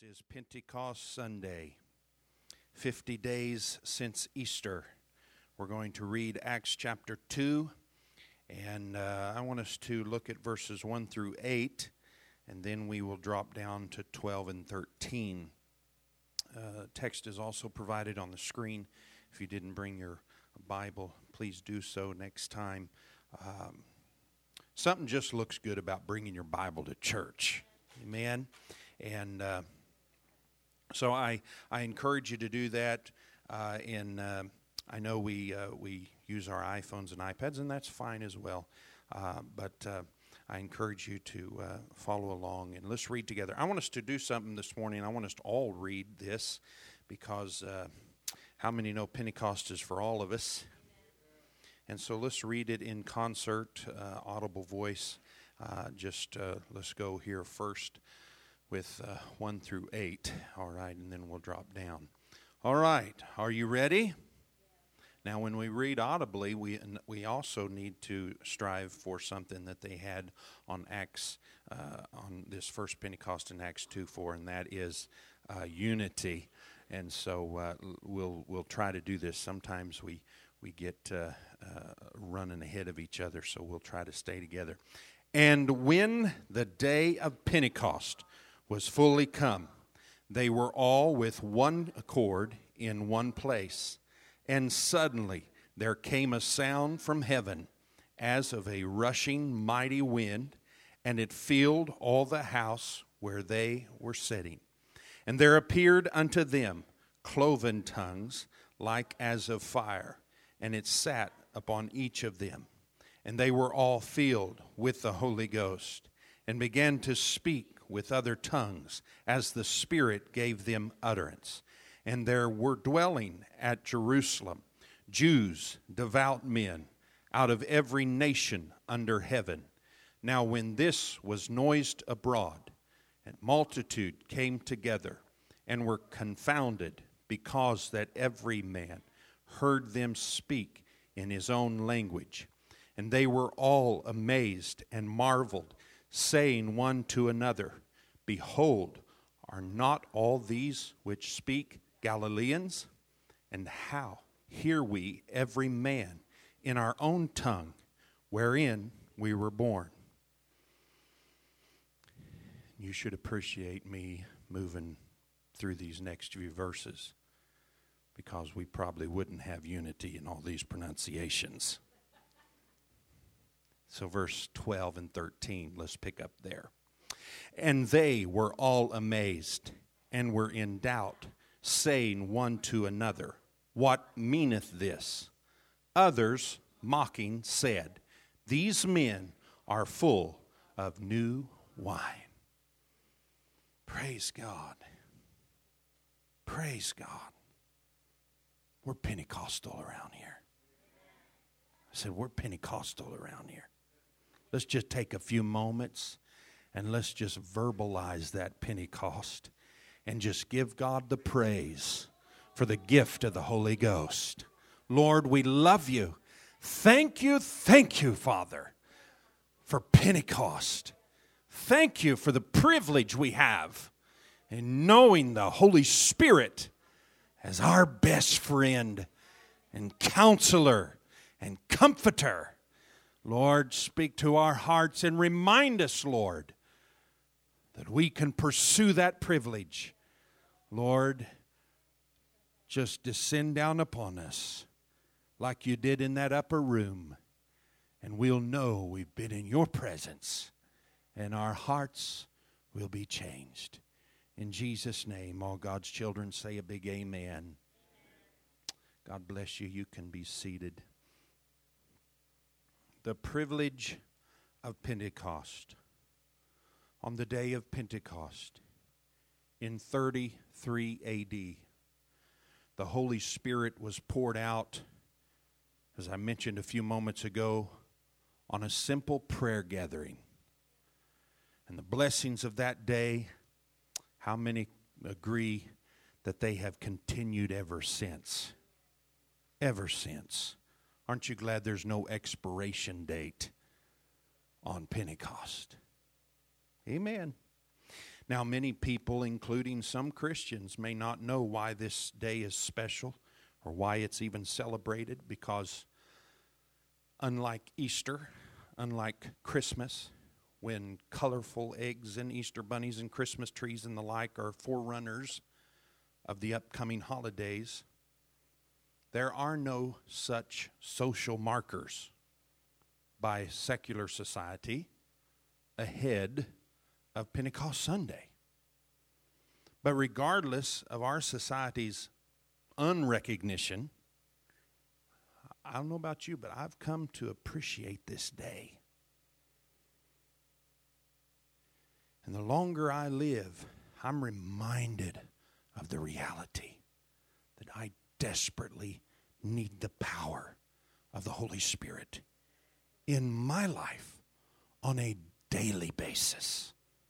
is Pentecost Sunday, 50 days since Easter. We're going to read Acts chapter 2, and I want us to look at verses 1 through 8, and then we will drop down to 12 and 13. Text is also provided on the screen. If you didn't bring your Bible, please do so next time. Something just looks good about bringing your Bible to church. Amen. And so I encourage you to do that. I know we use our iPhones and iPads, and that's fine as well. But I encourage you to follow along, and let's read together. I want us to do something this morning. I want us to all read this because how many know Pentecost is for all of us? And so let's read it in concert, audible voice. Let's go here first with 1 through 8, all right, and then we'll drop down. All right, are you ready? Now, when we read audibly, we also need to strive for something that they had on Acts, on this first Pentecost in Acts 2:4, and that is unity. And so we'll try to do this. Sometimes we get running ahead of each other, so we'll try to stay together. And when the day of Pentecost was fully come, they were all with one accord in one place. And suddenly there came a sound from heaven as of a rushing mighty wind, and it filled all the house where they were sitting. And there appeared unto them cloven tongues like as of fire, and it sat upon each of them. And they were all filled with the Holy Ghost, and began to speak with other tongues, as the Spirit gave them utterance. And there were dwelling at Jerusalem Jews, devout men, out of every nation under heaven. Now when this was noised abroad, and multitude came together, and were confounded, because that every man heard them speak in his own language. And they were all amazed and marveled, saying one to another, Behold, are not all these which speak Galileans? And how hear we every man in our own tongue, wherein we were born? You should appreciate me moving through these next few verses, because we probably wouldn't have unity in all these pronunciations. So verse 12 and 13, let's pick up there. And they were all amazed, and were in doubt, saying one to another, What meaneth this? Others, mocking, said, These men are full of new wine. Praise God. Praise God. We're Pentecostal around here. I said, we're Pentecostal around here. Let's just take a few moments and let's just verbalize that Pentecost and just give God the praise for the gift of the Holy Ghost. Lord, we love you. Thank you, Father, for Pentecost. Thank you for the privilege we have in knowing the Holy Spirit as our best friend and counselor and comforter. Lord, speak to our hearts and remind us, Lord, that we can pursue that privilege. Lord, just descend down upon us like you did in that upper room, and we'll know we've been in your presence, and our hearts will be changed. In Jesus' name, all God's children say a big amen. God bless you. You can be seated. The privilege of Pentecost. On the day of Pentecost, in 33 A.D., the Holy Spirit was poured out, as I mentioned a few moments ago, on a simple prayer gathering. And the blessings of that day, how many agree that they have continued ever since? Ever since. Aren't you glad there's no expiration date on Pentecost? Amen. Now, many people, including some Christians, may not know why this day is special or why it's even celebrated, because unlike Easter, unlike Christmas, when colorful eggs and Easter bunnies and Christmas trees and the like are forerunners of the upcoming holidays, there are no such social markers by secular society ahead of Pentecost Sunday. But regardless of our society's unrecognition, I don't know about you, but I've come to appreciate this day. And the longer I live, I'm reminded of the reality that I desperately need the power of the Holy Spirit in my life on a daily basis.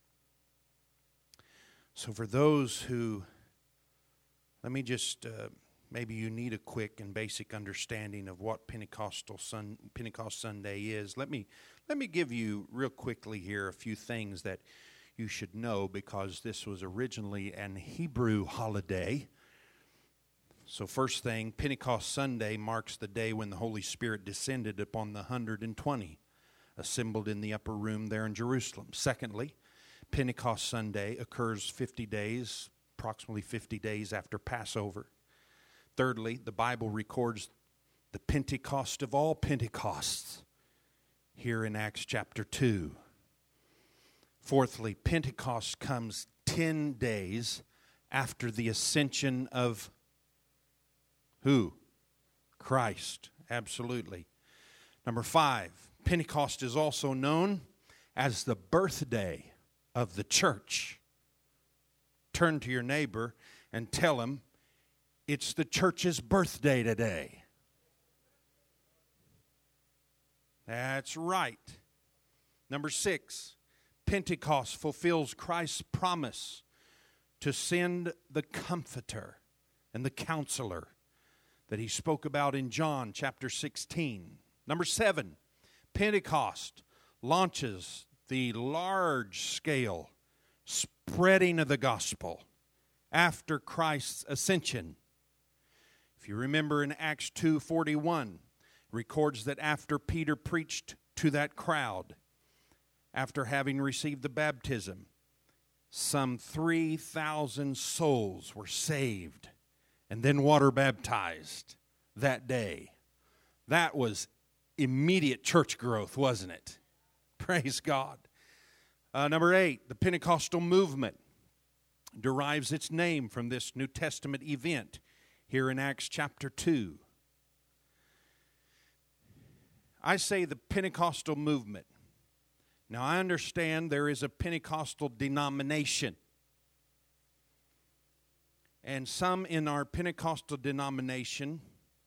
So for those who, let me just, maybe you need a quick and basic understanding of what Pentecost Sunday is. Let me give you real quickly here a few things that you should know, because this was originally an Hebrew holiday. So first thing, Pentecost Sunday marks the day when the Holy Spirit descended upon the 120 assembled in the upper room there in Jerusalem. Secondly, Pentecost Sunday occurs approximately 50 days after Passover. Thirdly, the Bible records the Pentecost of all Pentecosts here in Acts chapter 2. Fourthly, Pentecost comes 10 days after the ascension of who? Christ, absolutely. Number 5, Pentecost is also known as the birthday of the church. Turn to your neighbor and tell him it's the church's birthday today. That's right. Number 6, Pentecost fulfills Christ's promise to send the Comforter and the Counselor that he spoke about in John chapter 16. Number 7, Pentecost launches the large-scale spreading of the gospel after Christ's ascension. If you remember in Acts 2:41, records that after Peter preached to that crowd, after having received the baptism, some 3,000 souls were saved and then water baptized that day. That was immediate church growth, wasn't it? Praise God. Number 8, the Pentecostal movement derives its name from this New Testament event here in Acts chapter 2. I say the Pentecostal movement. Now, I understand there is a Pentecostal denomination. And some in our Pentecostal denomination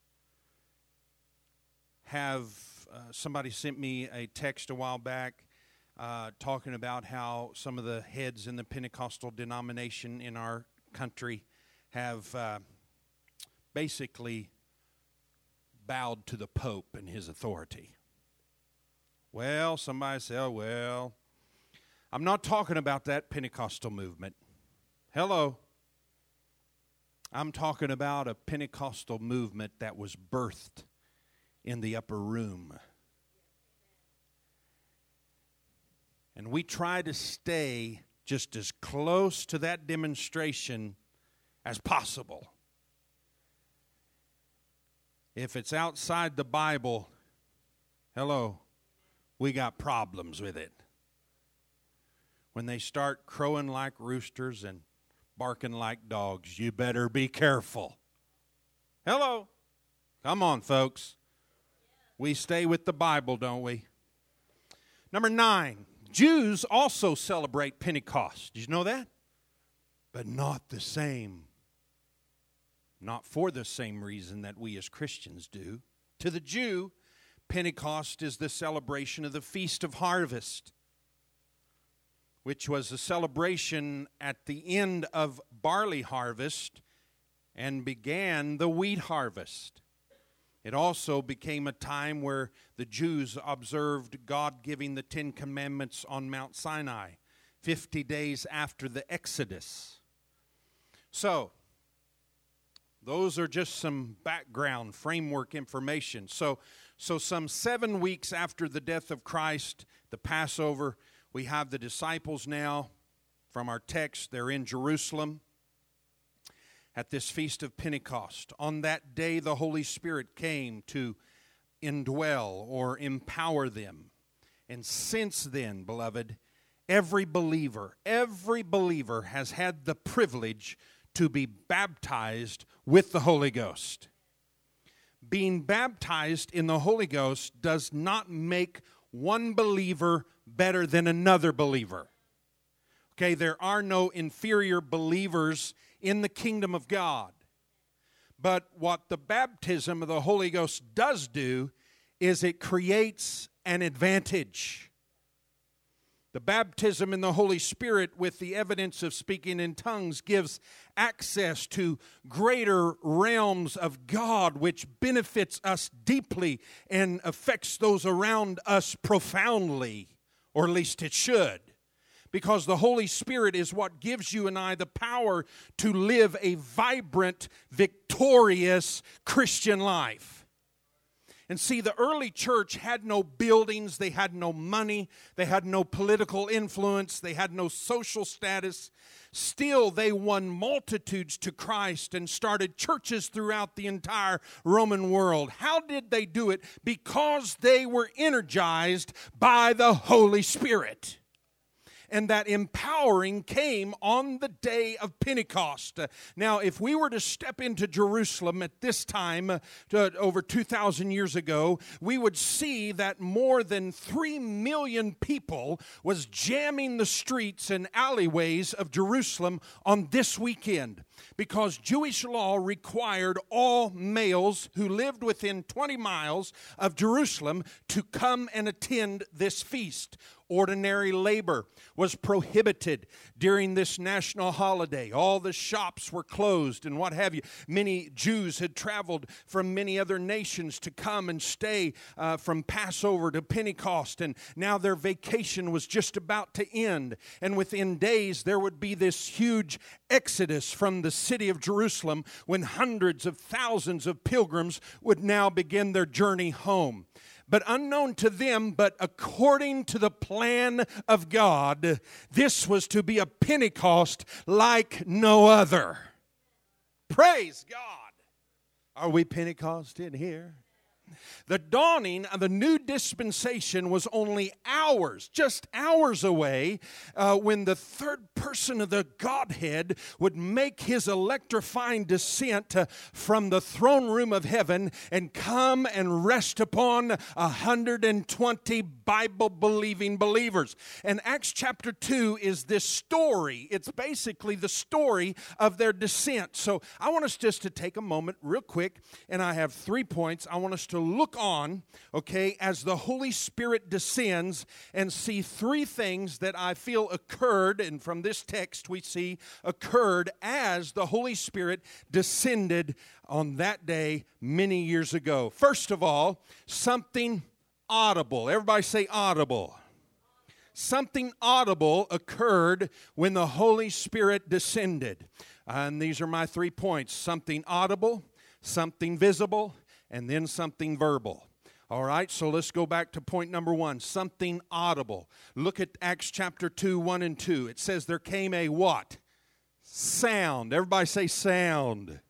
have, somebody sent me a text a while back talking about how some of the heads in the Pentecostal denomination in our country have basically bowed to the Pope and his authority. Well, somebody say, oh, well, I'm not talking about that Pentecostal movement. Hello. I'm talking about a Pentecostal movement that was birthed in the upper room. And we try to stay just as close to that demonstration as possible. If it's outside the Bible, hello, we got problems with it. When they start crowing like roosters and barking like dogs, you better be careful. Hello. Come on, folks. We stay with the Bible, don't we? Number 9, Jews also celebrate Pentecost. Did you know that? But not the same. Not for the same reason that we as Christians do. To the Jew, Pentecost is the celebration of the Feast of Harvest, which was a celebration at the end of barley harvest and began the wheat harvest. It also became a time where the Jews observed God giving the 10 Commandments on Mount Sinai, 50 days after the Exodus. So, those are just some background framework information. So some 7 weeks after the death of Christ, the Passover, we have the disciples now from our text. They're in Jerusalem at this Feast of Pentecost. On that day, the Holy Spirit came to indwell or empower them. And since then, beloved, every believer has had the privilege to be baptized with the Holy Ghost. Being baptized in the Holy Ghost does not make one believer better than another believer. Okay, there are no inferior believers in the kingdom of God. But what the baptism of the Holy Ghost does do is it creates an advantage. The baptism in the Holy Spirit with the evidence of speaking in tongues gives access to greater realms of God, which benefits us deeply and affects those around us profoundly, or at least it should. Because the Holy Spirit is what gives you and I the power to live a vibrant, victorious Christian life. And see, the early church had no buildings, they had no money, they had no political influence, they had no social status. Still, they won multitudes to Christ and started churches throughout the entire Roman world. How did they do it? Because they were energized by the Holy Spirit. And that empowering came on the day of Pentecost. Now, if we were to step into Jerusalem at this time, over 2,000 years ago, we would see that more than 3 million people was jamming the streets and alleyways of Jerusalem on this weekend. Because Jewish law required all males who lived within 20 miles of Jerusalem to come and attend this feast. Ordinary labor was prohibited during this national holiday. All the shops were closed and what have you. Many Jews had traveled from many other nations to come and stay from Passover to Pentecost, and now their vacation was just about to end. And within days, there would be this huge exodus from the city of Jerusalem when hundreds of thousands of pilgrims would now begin their journey home. But unknown to them, but according to the plan of God, this was to be a Pentecost like no other. Praise God. Are we Pentecost in here? The dawning of the new dispensation was only hours, just hours away, when the third person of the Godhead would make his electrifying descent from the throne room of heaven and come and rest upon 120 Bible-believing believers. And Acts chapter 2 is this story. It's basically the story of their descent. So I want us just to take a moment real quick, and I have 3 points. I want us to look on, okay, as the Holy Spirit descends and see 3 things that I feel occurred, and from this text we see occurred as the Holy Spirit descended on that day many years ago. First of all, something audible. Everybody say audible. Something audible occurred when the Holy Spirit descended. And these are my 3 points. Something audible, something visible, and then something verbal. All right, so let's go back to point number 1, something audible. Look at Acts chapter 2, 1 and 2. It says there came a what? Sound. Everybody say sound.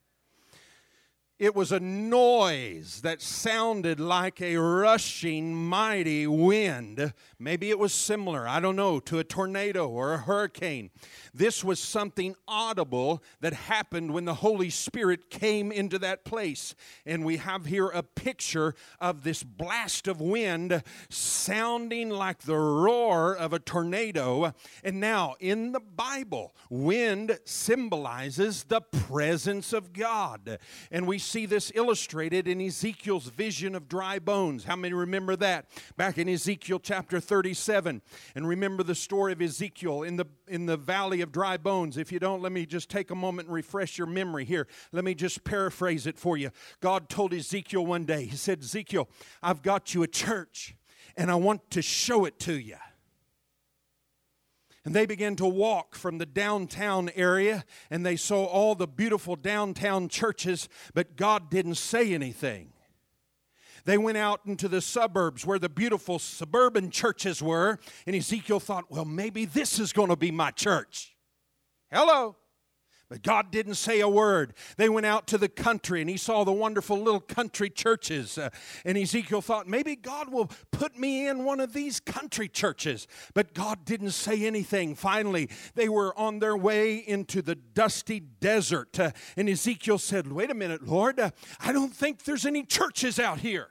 It was a noise that sounded like a rushing, mighty wind. Maybe it was similar, I don't know, to a tornado or a hurricane. This was something audible that happened when the Holy Spirit came into that place. And we have here a picture of this blast of wind sounding like the roar of a tornado. And now, in the Bible, wind symbolizes the presence of God. And we see this illustrated in Ezekiel's vision of dry bones. How many remember that? Back in Ezekiel chapter 37. And remember the story of Ezekiel in the valley of dry bones. If you don't, let me just take a moment and refresh your memory here. Let me just paraphrase it for you. God told Ezekiel one day, he said, Ezekiel, I've got you a church and I want to show it to you. And they began to walk from the downtown area, and they saw all the beautiful downtown churches, but God didn't say anything. They went out into the suburbs where the beautiful suburban churches were, and Ezekiel thought, well, maybe this is going to be my church. Hello. But God didn't say a word. They went out to the country, and he saw the wonderful little country churches. And Ezekiel thought, maybe God will put me in one of these country churches. But God didn't say anything. Finally, they were on their way into the dusty desert. And Ezekiel said, wait a minute, Lord, I don't think there's any churches out here.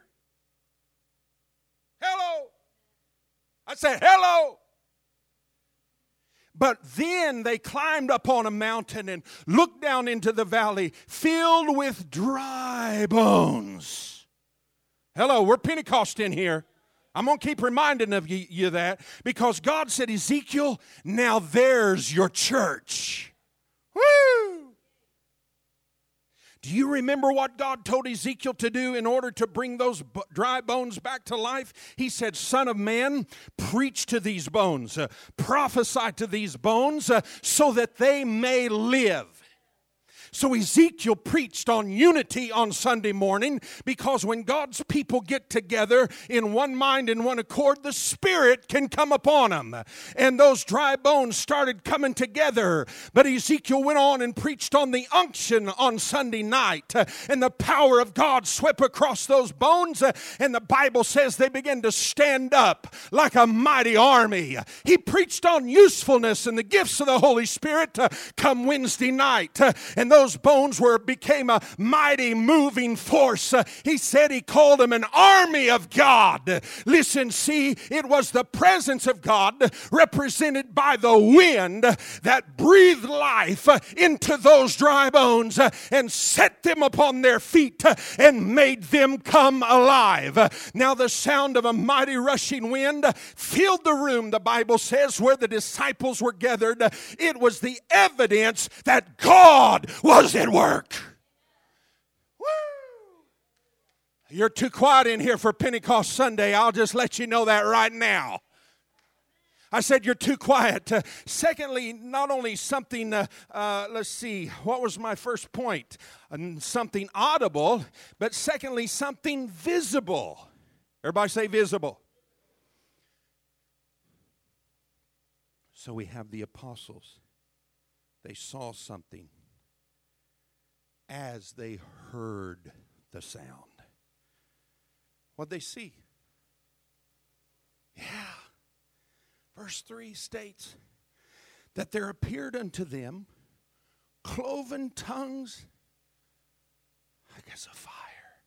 Hello. I said, hello. But then they climbed up on a mountain and looked down into the valley filled with dry bones. Hello, we're Pentecost in here. I'm going to keep reminding of you that because God said, Ezekiel, now there's your church. Woo! Do you remember what God told Ezekiel to do in order to bring those dry bones back to life? He said, Son of man, preach to these bones, prophesy to these bones so that they may live. So Ezekiel preached on unity on Sunday morning because when God's people get together in one mind and one accord, the Spirit can come upon them. And those dry bones started coming together. But Ezekiel went on and preached on the unction on Sunday night. And the power of God swept across those bones. And the Bible says they began to stand up like a mighty army. He preached on usefulness and the gifts of the Holy Spirit come Wednesday night. And those bones became a mighty moving force. He said he called them an army of God. Listen, see, it was the presence of God represented by the wind that breathed life into those dry bones and set them upon their feet and made them come alive. Now the sound of a mighty rushing wind filled the room, the Bible says, where the disciples were gathered. It was the evidence that God was at work. Woo! You're too quiet in here for Pentecost Sunday. I'll just let you know that right now. I said you're too quiet. Secondly, not only something, let's see, what was my first point? Something audible, but secondly, something visible. Everybody say visible. So we have the apostles. They saw something as they heard the sound. What'd they see? Yeah. Verse 3 states that there appeared unto them cloven tongues like as a fire.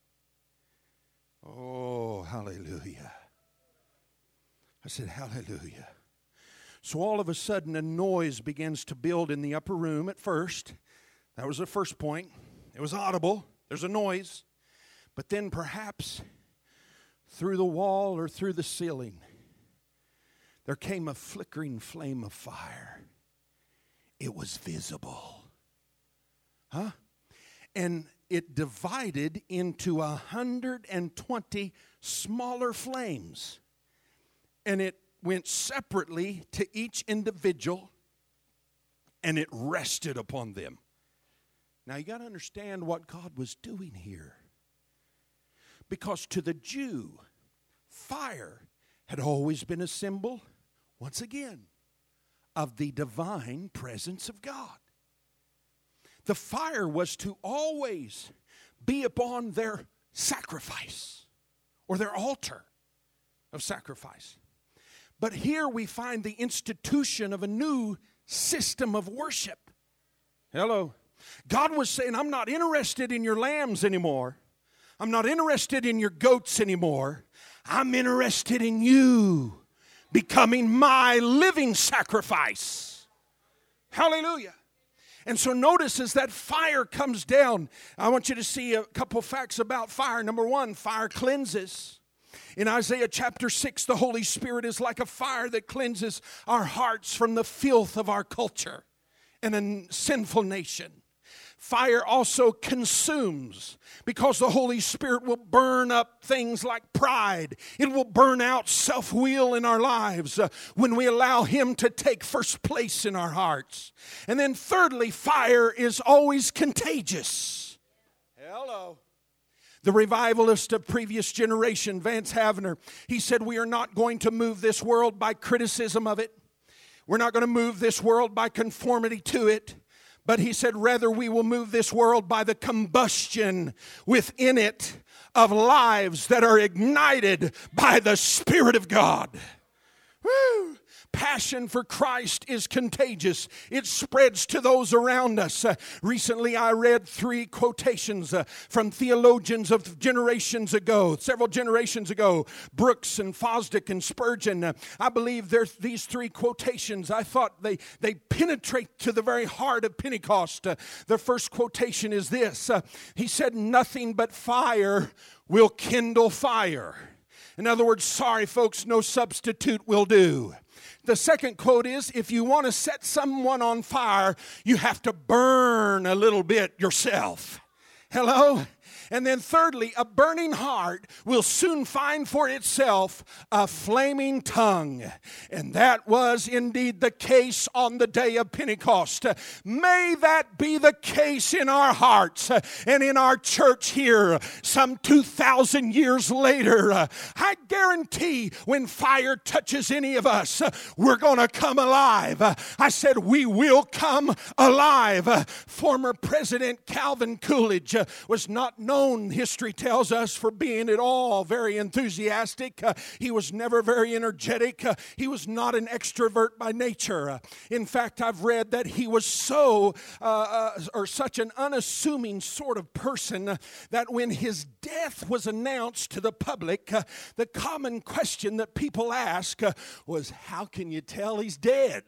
Oh, hallelujah. I said, hallelujah. So all of a sudden a noise begins to build in the upper room at first. That was the first point. It was audible. There's a noise. But then perhaps through the wall or through the ceiling, there came a flickering flame of fire. It was visible. And it divided into 120 smaller flames. And it went separately to each individual, and it rested upon them. Now you got to understand what God was doing here. Because to the Jew, fire had always been a symbol, once again, of the divine presence of God. The fire was to always be upon their sacrifice or their altar of sacrifice. But here we find the institution of a new system of worship. Hello. God was saying, I'm not interested in your lambs anymore. I'm not interested in your goats anymore. I'm interested in you becoming my living sacrifice. Hallelujah. And so notice as that fire comes down, I want you to see a couple facts about fire. Number one, fire cleanses. In Isaiah chapter 6, the Holy Spirit is like a fire that cleanses our hearts from the filth of our culture and a sinful nation. Fire also consumes, because the Holy Spirit will burn up things like pride. It will burn out self-will in our lives when we allow Him to take first place in our hearts. And then thirdly, fire is always contagious. Hello. The revivalist of previous generation, Vance Havner, he said, we are not going to move this world by criticism of it. We're not going to move this world by conformity to it. But he said, rather we will move this world by the combustion within it of lives that are ignited by the Spirit of God. Woo! Passion for Christ is contagious. It spreads to those around us. Recently, I read 3 quotations from theologians of generations ago, several generations ago, Brooks and Fosdick and Spurgeon. I believe there's these 3 quotations. I thought they penetrate to the very heart of Pentecost. The first quotation is this. He said, nothing but fire will kindle fire. In other words, sorry folks, no substitute will do. The second quote is, if you want to set someone on fire, you have to burn a little bit yourself. Hello? And then thirdly, a burning heart will soon find for itself a flaming tongue. And that was indeed the case on the day of Pentecost. May that be the case in our hearts and in our church here some 2,000 years later. I guarantee when fire touches any of us, we're going to come alive. I said we will come alive. Former President Calvin Coolidge was not known, history tells us, for being at all very enthusiastic. He was never very energetic. He was not an extrovert by nature. In fact, I've read that he was such an unassuming sort of person that when his death was announced to the public, the common question that people ask was, how can you tell he's dead?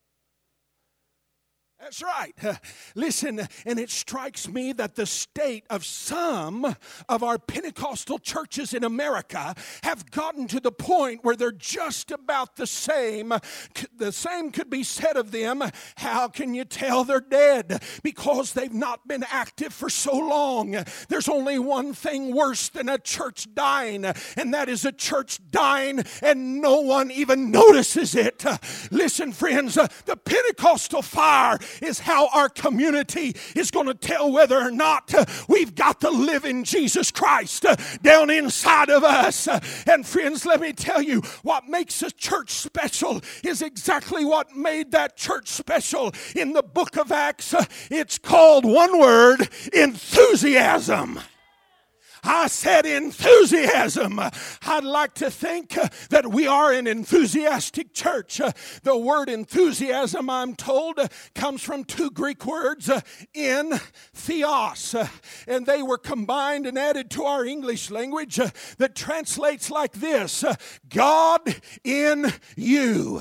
That's right. Listen, and it strikes me that the state of some of our Pentecostal churches in America have gotten to the point where they're just about the same. The same could be said of them. How can you tell they're dead? Because they've not been active for so long. There's only one thing worse than a church dying, and that is a church dying and no one even notices it. Listen, friends, the Pentecostal fire is how our community is going to tell whether or not we've got the living Jesus Christ down inside of us. And friends, let me tell you, what makes a church special is exactly what made that church special in the book of Acts. It's called one word: enthusiasm. I said enthusiasm. I'd like to think that we are an enthusiastic church. The word enthusiasm, I'm told, comes from 2 Greek words, in, theos. And they were combined and added to our English language that translates like this: God in you.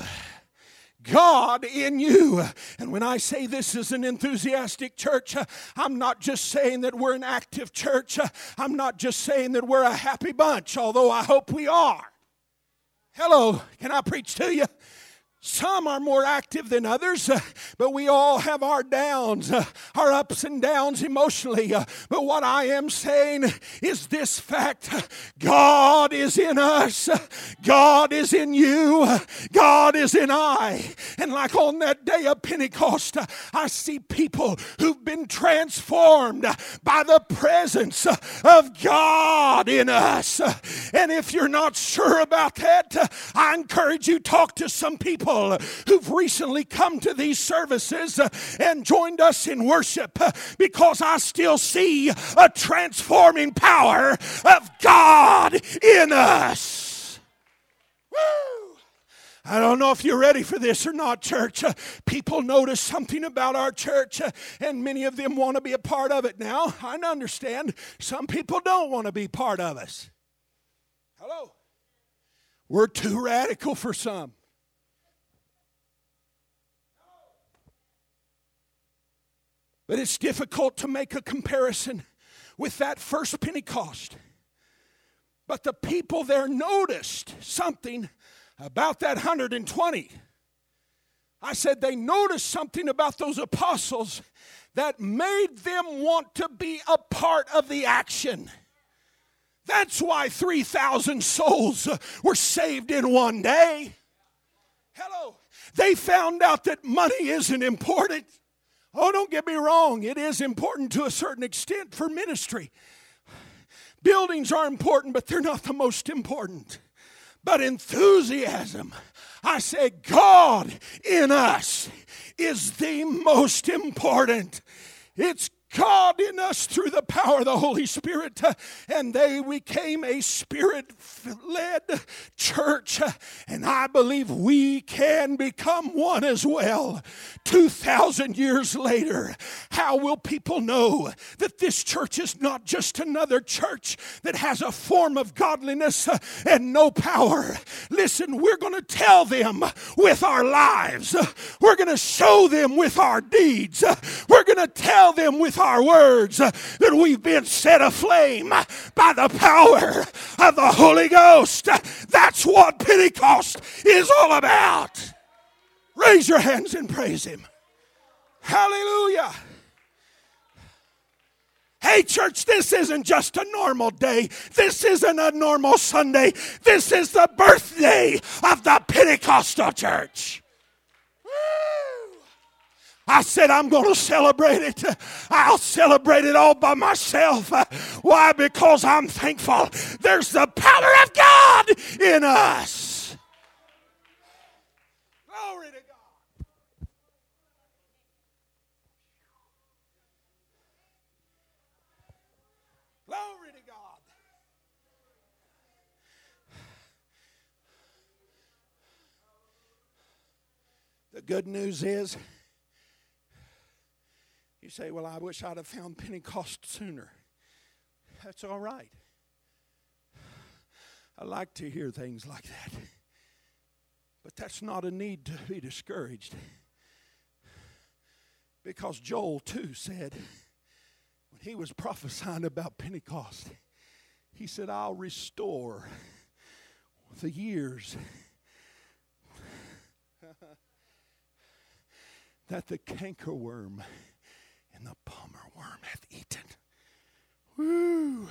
God in you. And when I say this is an enthusiastic church, I'm not just saying that we're an active church. I'm not just saying that we're a happy bunch, although I hope we are. Hello, can I preach to you? Some are more active than others, but we all have our downs, our ups and downs emotionally. But what I am saying is this fact: God is in us, God is in you, God is in I. And like on that day of Pentecost, I see people who've been transformed by the presence of God in us. And if you're not sure about that, I encourage you, talk to some people who've recently come to these services and joined us in worship, because I still see a transforming power of God in us. Woo! I don't know if you're ready for this or not, church. People notice something about our church, and many of them want to be a part of it now. I understand some people don't want to be part of us. Hello? We're too radical for some. But it's difficult to make a comparison with that first Pentecost. But the people there noticed something about that 120. I said they noticed something about those apostles that made them want to be a part of the action. That's why 3,000 souls were saved in one day. Hello. They found out that money isn't important. Oh, don't get me wrong. It is important to a certain extent for ministry. Buildings are important, but they're not the most important. But enthusiasm, I say God in us is the most important. It's God in us through the power of the Holy Spirit. And they became a Spirit-led church. And I believe we can become one as well. 2,000 years later, how will people know that this church is not just another church that has a form of godliness and no power? Listen, we're going to tell them with our lives. We're going to show them with our deeds. We're going to tell them with our words that we've been set aflame by the power of the Holy Ghost. That's what Pentecost is all about. Raise your hands and praise Him. Hallelujah. Hey, church, this isn't just a normal day. This isn't a normal Sunday. This is the birthday of the Pentecostal church. I said I'm going to celebrate it. I'll celebrate it all by myself. Why? Because I'm thankful there's the power of God in us. Glory to God. Glory to God. The good news is, you say, well, I wish I'd have found Pentecost sooner. That's all right. I like to hear things like that. But that's not a need to be discouraged. Because Joel too said, when he was prophesying about Pentecost, he said, I'll restore the years that the cankerworm and the palmer worm hath eaten. Woo!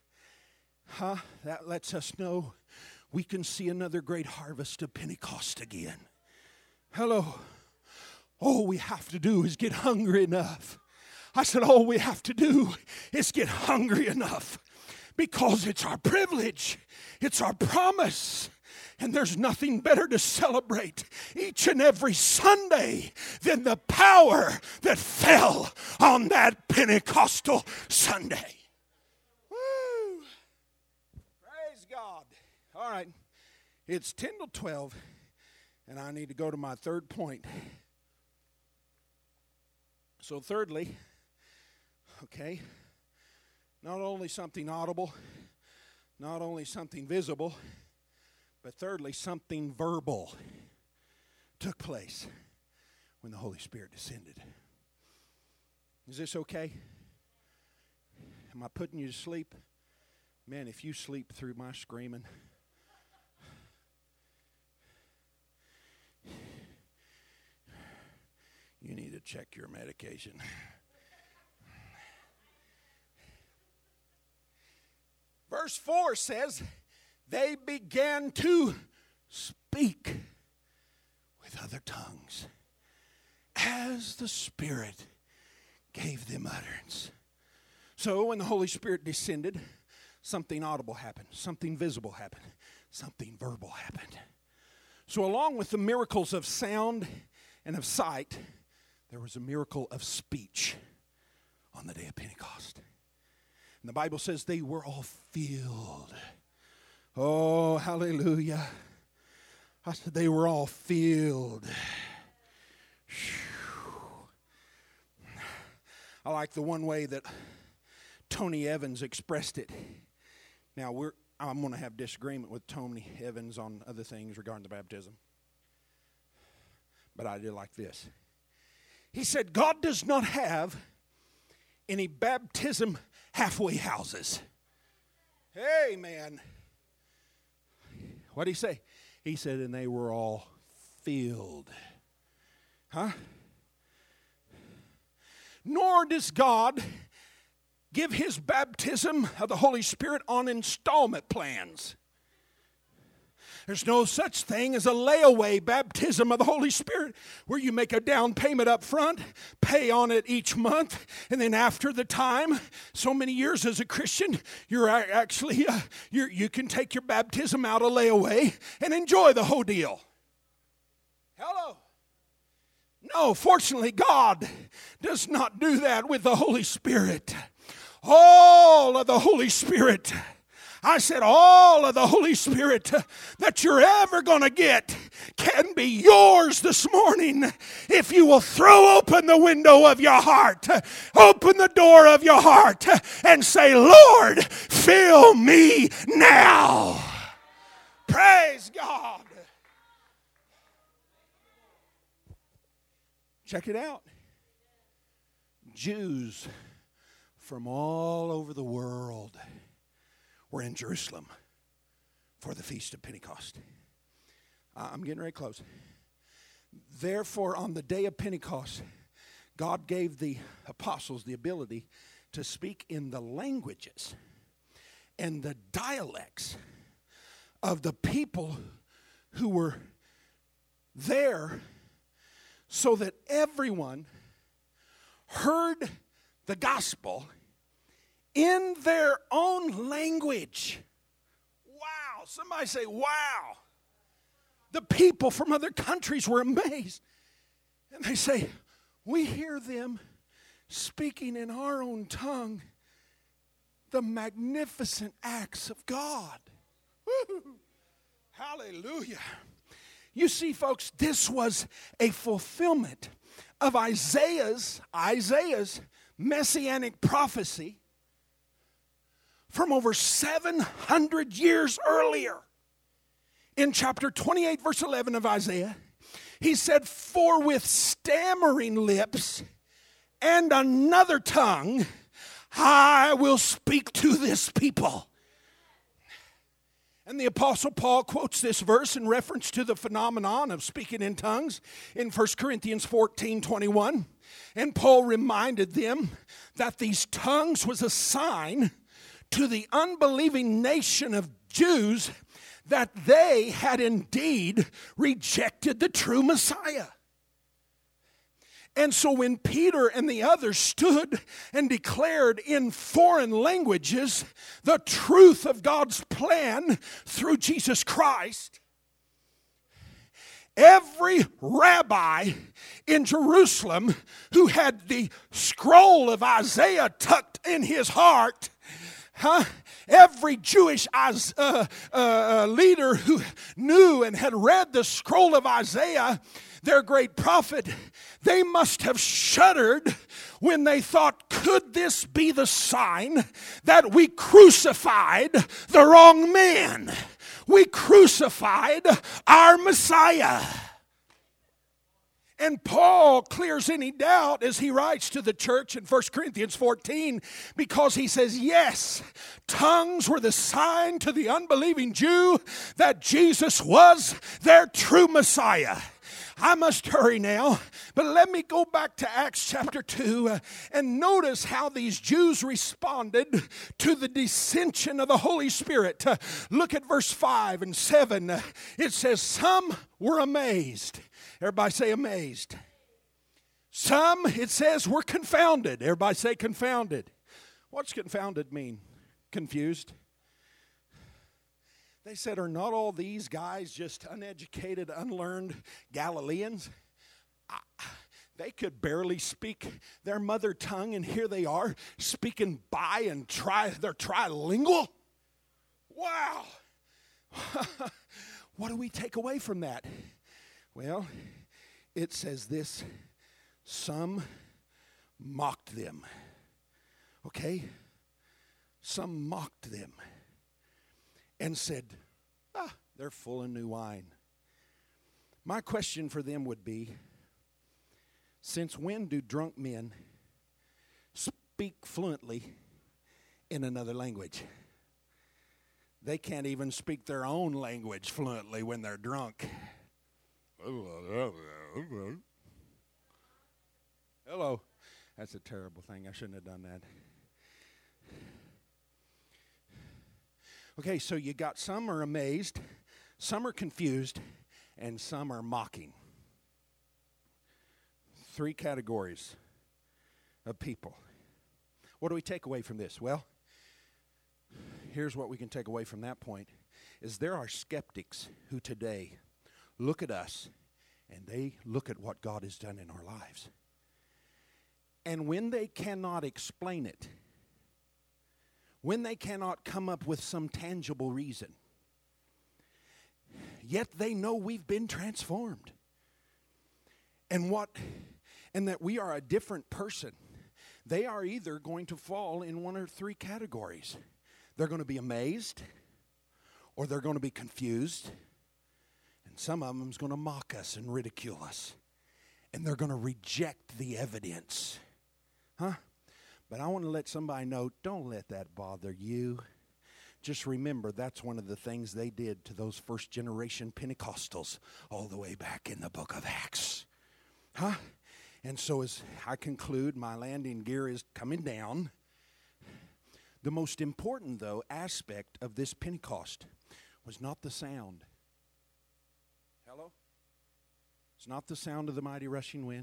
That lets us know we can see another great harvest of Pentecost again. Hello. All we have to do is get hungry enough. I said all we have to do is get hungry enough, because it's our privilege. It's our promise. And there's nothing better to celebrate each and every Sunday than the power that fell on that Pentecostal Sunday. Woo! Praise God. All right. It's 10 to 12, and I need to go to my third point. So thirdly, okay, not only something audible, not only something visible, but thirdly, something verbal took place when the Holy Spirit descended. Is this okay? Am I putting you to sleep? Man, if you sleep through my screaming, you need to check your medication. Verse 4 says, they began to speak with other tongues as the Spirit gave them utterance. So when the Holy Spirit descended, something audible happened, something visible happened, something verbal happened. So along with the miracles of sound and of sight, there was a miracle of speech on the day of Pentecost. And the Bible says they were all filled. Oh, hallelujah. I said they were all filled. I like the one way that Tony Evans expressed it. Now, I'm going to have disagreement with Tony Evans on other things regarding the baptism. But I did like this. He said, God does not have any baptism halfway houses. Amen. What did he say? He said, and they were all filled. Huh? Nor does God give his baptism of the Holy Spirit on installment plans. There's no such thing as a layaway baptism of the Holy Spirit where you make a down payment up front, pay on it each month, and then after the time, so many years as a Christian, you're actually, you can take your baptism out of layaway and enjoy the whole deal. Hello. No, fortunately, God does not do that with the Holy Spirit. All of the Holy Spirit, I said all of the Holy Spirit that you're ever going to get can be yours this morning if you will throw open the window of your heart, open the door of your heart, and say, Lord, fill me now. Praise God. Check it out. Jews from all over the world were in Jerusalem for the Feast of Pentecost. I'm getting ready to close. Therefore, on the day of Pentecost, God gave the apostles the ability to speak in the languages and the dialects of the people who were there, so that everyone heard the gospel in their own language. Wow. Somebody say, wow. The people from other countries were amazed. And they say, we hear them speaking in our own tongue the magnificent acts of God. Woo. Hallelujah. You see, folks, this was a fulfillment of Isaiah's messianic prophecy from over 700 years earlier. In chapter 28, verse 11 of Isaiah, he said, for with stammering lips and another tongue, I will speak to this people. And the Apostle Paul quotes this verse in reference to the phenomenon of speaking in tongues in 1 Corinthians 14:21. And Paul reminded them that these tongues was a sign to the unbelieving nation of Jews that they had indeed rejected the true Messiah. And so when Peter and the others stood and declared in foreign languages the truth of God's plan through Jesus Christ, every rabbi in Jerusalem who had the scroll of Isaiah tucked in his heart, every Jewish leader who knew and had read the scroll of Isaiah, their great prophet, they must have shuddered when they thought, could this be the sign that we crucified the wrong man? We crucified our Messiah. And Paul clears any doubt as he writes to the church in 1 Corinthians 14, because he says, yes, tongues were the sign to the unbelieving Jew that Jesus was their true Messiah. I must hurry now, but let me go back to Acts chapter 2 and notice how these Jews responded to the descension of the Holy Spirit. Look at verse 5 and 7. It says, some were amazed. Everybody say amazed. Some, it says, were confounded. Everybody say confounded. What's confounded mean? Confused. They said, are not all these guys just uneducated, unlearned Galileans? They could barely speak their mother tongue, and here they are speaking bi and they're trilingual? Wow. What do we take away from that? Well, it says this, some mocked them. Okay? Some mocked them and said, they're full of new wine. My question for them would be, since when do drunk men speak fluently in another language? They can't even speak their own language fluently when they're drunk. Hello. That's a terrible thing. I shouldn't have done that. Okay, so you got some are amazed, some are confused, and some are mocking. 3 categories of people. What do we take away from this? Well, here's what we can take away from that point, is there are skeptics who today look at us and they look at what God has done in our lives. And when they cannot explain it, when they cannot come up with some tangible reason, yet they know we've been transformed. And that we are a different person. They are either going to fall in one or 3 categories. They're going to be amazed, or they're going to be confused, and some of them's going to mock us and ridicule us, and they're going to reject the evidence. But I want to let somebody know, don't let that bother you. Just remember, that's one of the things they did to those first generation Pentecostals all the way back in the book of Acts. And so as I conclude, my landing gear is coming down. The most important, though, aspect of this Pentecost was not the sound. Hello? It's not the sound of the mighty rushing wind,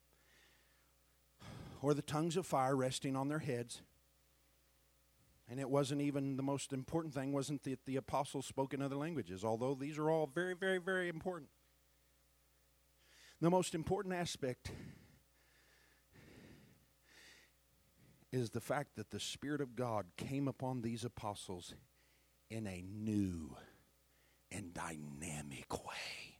or the tongues of fire resting on their heads. And it wasn't even, the most important thing wasn't that the apostles spoke in other languages, although these are all very, very, very important. The most important aspect is the fact that the Spirit of God came upon these apostles in a new and dynamic way.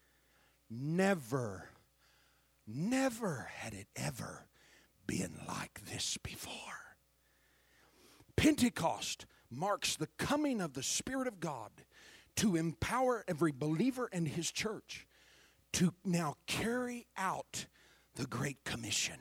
Never had it ever been like this before. Pentecost marks the coming of the Spirit of God to empower every believer and his church to now carry out the Great Commission.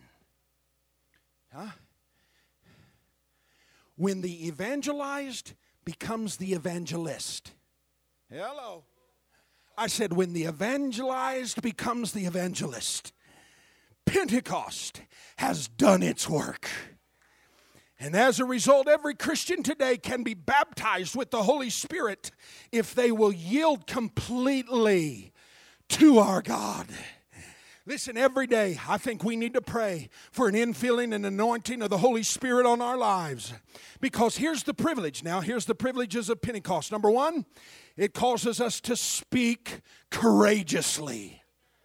When the evangelized becomes the evangelist. Hello. I said when the evangelized becomes the evangelist. Pentecost has done its work. And as a result, every Christian today can be baptized with the Holy Spirit if they will yield completely to our God. Listen, every day I think we need to pray for an infilling and anointing of the Holy Spirit on our lives. Because here's the privilege. Now, here's the privileges of Pentecost. Number 1, it causes us to speak courageously.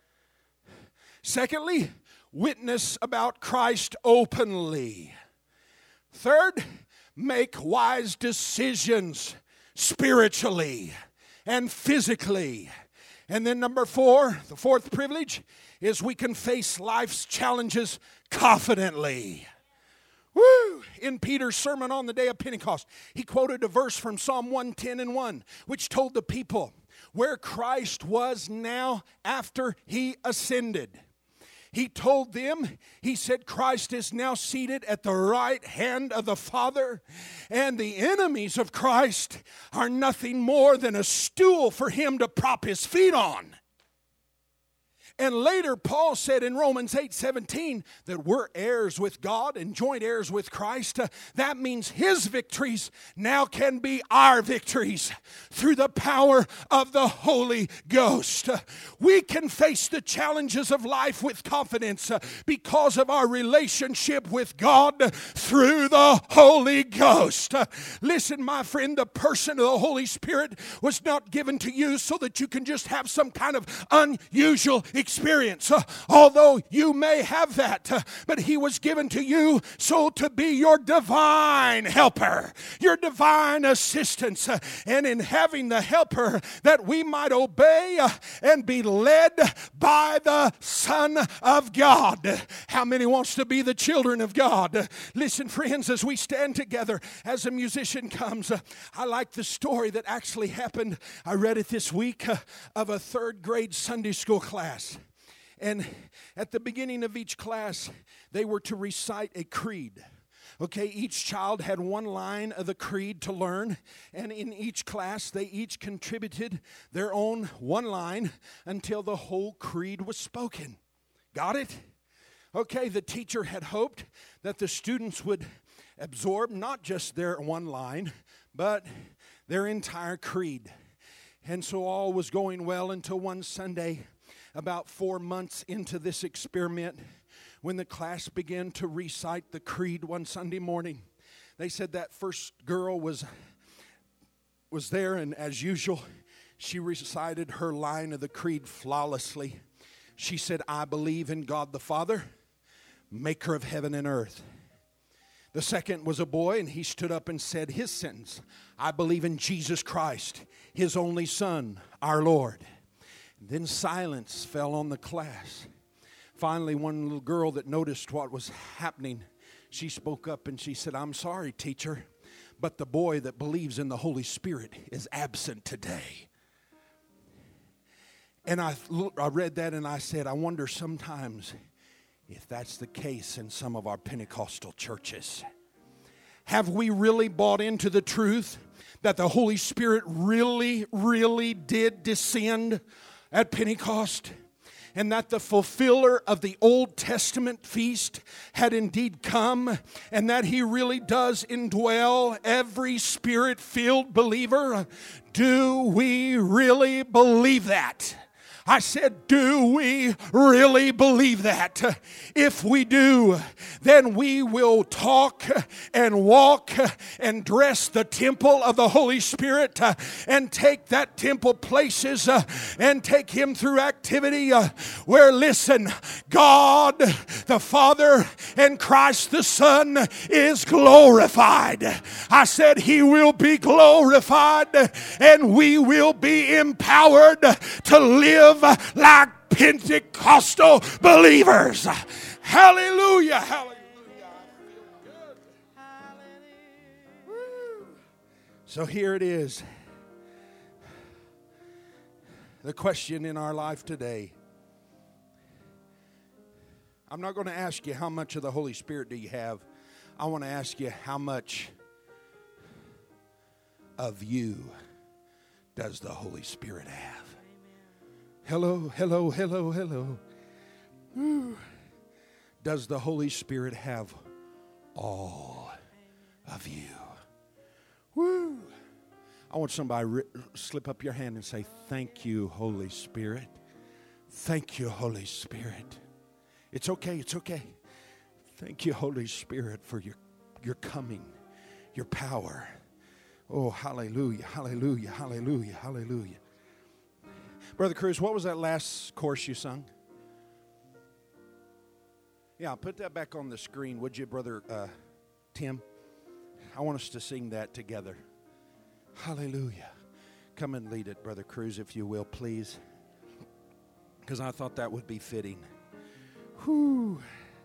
Secondly, witness about Christ openly. Third, make wise decisions spiritually and physically. And then number 4, the 4th privilege, is we can face life's challenges confidently. Woo! In Peter's sermon on the day of Pentecost, he quoted a verse from Psalm 110:1, which told the people where Christ was now after he ascended. He told them, he said, Christ is now seated at the right hand of the Father, and the enemies of Christ are nothing more than a stool for him to prop his feet on. And later, Paul said in Romans 8:17 that we're heirs with God and joint heirs with Christ. That means his victories now can be our victories through the power of the Holy Ghost. We can face the challenges of life with confidence because of our relationship with God through the Holy Ghost. Listen, my friend, the person of the Holy Spirit was not given to you so that you can just have some kind of unusual experience, although you may have that, but he was given to you so to be your divine helper, your divine assistance, and in having the helper that we might obey and be led by the Son of God. How many wants to be the children of God? Listen, friends, as we stand together, as a musician comes, I like the story that actually happened. I read it this week of a 3rd grade Sunday school class. And at the beginning of each class, they were to recite a creed. Okay, each child had one line of the creed to learn, and in each class, they each contributed their own one line until the whole creed was spoken. Got it? Okay, the teacher had hoped that the students would absorb not just their one line, but their entire creed. And so all was going well until one Sunday, about 4 months into this experiment, when the class began to recite the creed one Sunday morning. They said that first girl was there, and as usual, she recited her line of the creed flawlessly. She said, "I believe in God the Father, maker of heaven and earth." The second was a boy, and he stood up and said his sentence, "I believe in Jesus Christ, His only Son, our Lord." Then silence fell on the class. Finally, one little girl that noticed what was happening, she spoke up and she said, "I'm sorry, teacher, but the boy that believes in the Holy Spirit is absent today." And I read that and I said, I wonder sometimes if that's the case in some of our Pentecostal churches. Have we really bought into the truth that the Holy Spirit really, really did descend at Pentecost? And that the fulfiller of the Old Testament feast had indeed come, and that He really does indwell every Spirit-filled believer? Do we really believe that? I said, do we really believe that? If we do, then we will talk and walk and dress the temple of the Holy Spirit and take that temple places and take Him through activity where, listen, God the Father and Christ the Son is glorified. I said He will be glorified and we will be empowered to live like Pentecostal believers. Hallelujah. Hallelujah. So here it is. The question in our life today. I'm not going to ask you how much of the Holy Spirit do you have. I want to ask you, how much of you does the Holy Spirit have? Hello, hello, hello, hello. Woo. Does the Holy Spirit have all of you? Woo. I want somebody slip up your hand and say, "Thank you, Holy Spirit. Thank you, Holy Spirit." It's okay, it's okay. Thank you, Holy Spirit, for your coming, your power. Oh, hallelujah, hallelujah, hallelujah, hallelujah. Brother Cruz, what was that last chorus you sung? Yeah, put that back on the screen, would you, Brother Tim? I want us to sing that together. Hallelujah. Come and lead it, Brother Cruz, if you will, please. Because I thought that would be fitting. Whew.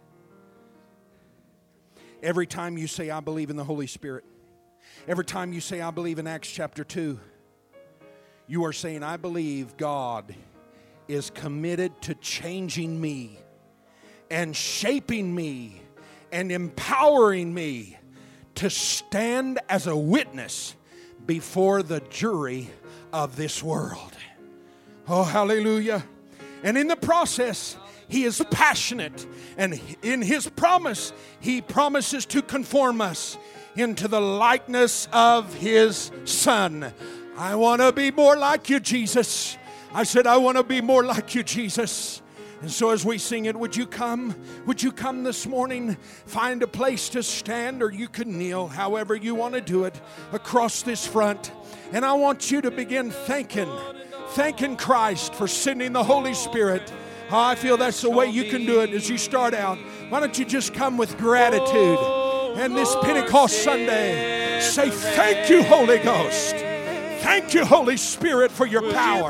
Every time you say, "I believe in the Holy Spirit," every time you say, "I believe in Acts chapter 2," you are saying, "I believe God is committed to changing me and shaping me and empowering me to stand as a witness before the jury of this world." Oh, hallelujah. And in the process, He is passionate, and in His promise, He promises to conform us into the likeness of His Son. I want to be more like you, Jesus. I said, I want to be more like you, Jesus. And so as we sing it, would you come? Would you come this morning? Find a place to stand, or you can kneel, however you want to do it, across this front. And I want you to begin thanking Christ for sending the Holy Spirit. Oh, I feel that's the way you can do it as you start out. Why don't you just come with gratitude? And this Pentecost Sunday, say, "Thank you, Holy Ghost. Thank you, Holy Spirit, for your power."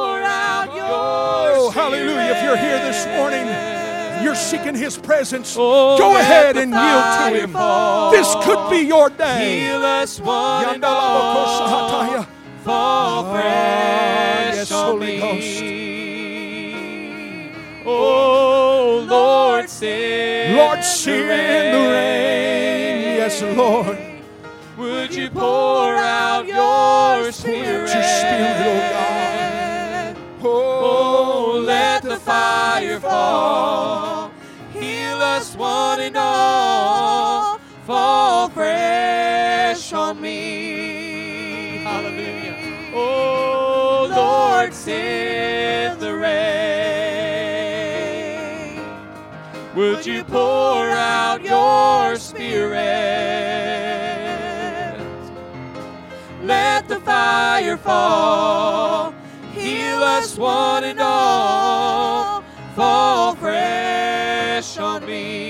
Oh, hallelujah. If you're here this morning, you're seeking His presence, go ahead and yield to Him. This could be your day. Heal us one and all. Fall fresh on me. Oh, Lord, send the rain. Yes, Lord. Would you pour out your Spirit? Your Spirit, oh God. Oh, let the fire fall. Heal us one and all. Fall fresh on me. Hallelujah. Oh, Lord, send the rain. Would you pour out your Spirit? Let the fire fall. Heal us one and all. Fall fresh on me.